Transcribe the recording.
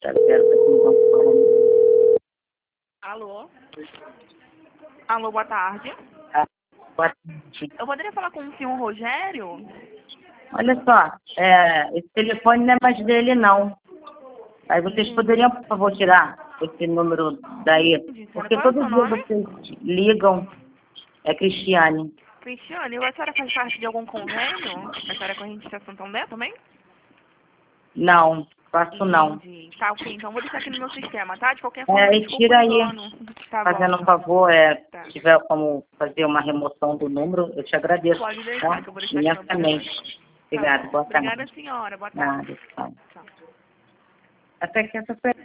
Alô? Alô, boa tarde. Boa tarde. Eu poderia falar com o senhor Rogério? Olha só, esse telefone não é mais dele, não. Aí vocês poderiam, por favor, tirar esse número daí? Porque Qual é o todo seu dia nome? vocês ligam. É Cristiane. Cristiane, e a senhora faz parte de algum convênio? A senhora é corrente de Santander também? Não, faço não. Entendi. Tá, ok. Então vou deixar aqui no meu sistema, tá? De qualquer forma, E desculpa tira o aí, engano. Tá fazendo bom. um favor, Tá. se tiver como fazer uma remoção do número, eu te agradeço. Pode deixar, Tá? que eu vou deixar aqui no Imensamente. observação. Tá Obrigada, bom. boa Obrigada, tarde. senhora. Boa tarde. Nada, tchau. Tchau. Até que essa foi